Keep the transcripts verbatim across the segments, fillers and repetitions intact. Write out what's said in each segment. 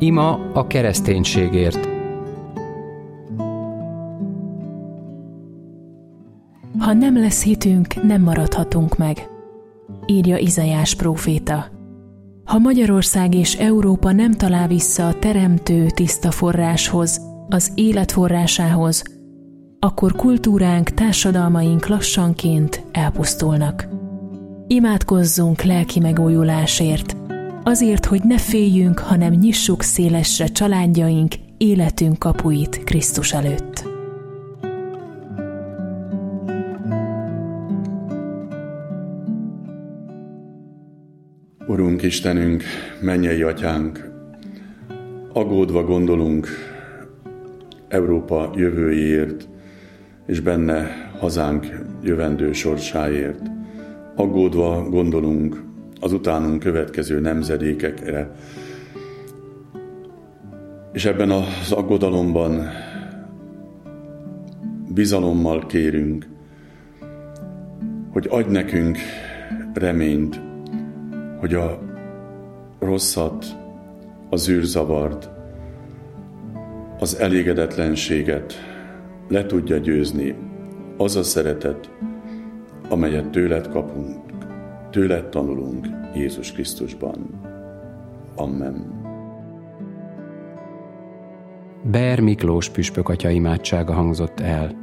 Ima a kereszténységért. Ha nem lesz hitünk, nem maradhatunk meg, írja Izaiás próféta. Ha Magyarország és Európa nem talál vissza a teremtő tiszta forráshoz, az élet forrásához, akkor kultúránk, társadalmaink lassanként elpusztulnak. Imádkozzunk lelki megújulásért, azért, hogy ne féljünk, hanem nyissuk szélesre családjaink, életünk kapuit Krisztus előtt. Urunk Istenünk, mennyei Atyánk, aggódva gondolunk Európa jövőjéért, és benne hazánk jövendő sorsáért. Aggódva gondolunk az utánunk következő nemzedékekre, és ebben az aggodalomban bizalommal kérünk, hogy adj nekünk reményt, hogy a rosszat, az űrzavart, az elégedetlenséget le tudja győzni az a szeretet, amelyet tőled kapunk, tőled tanulunk Jézus Krisztusban. Amen. Beer Miklós püspök atya imádsága hangzott el.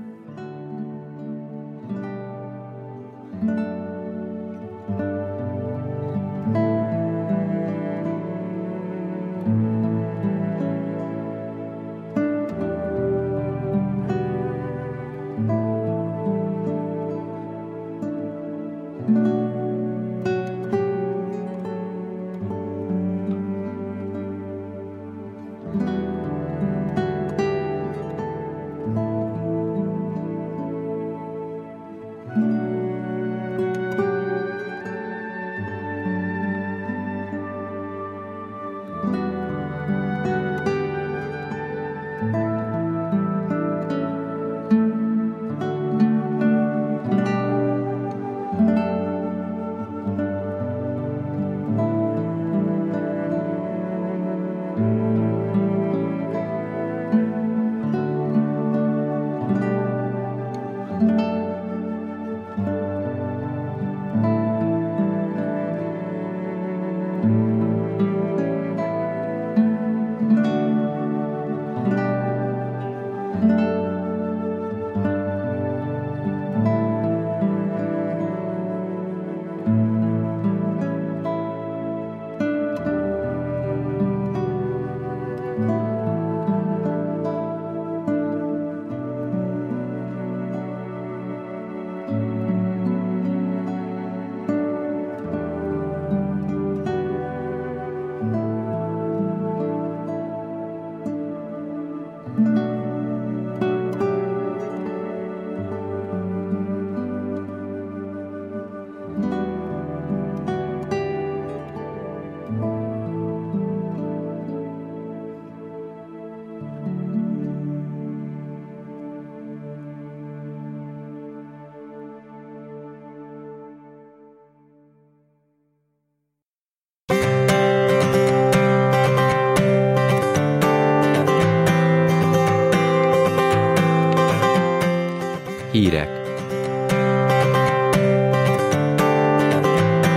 Hírek.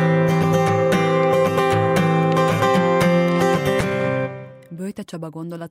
Böjte Csaba gondolat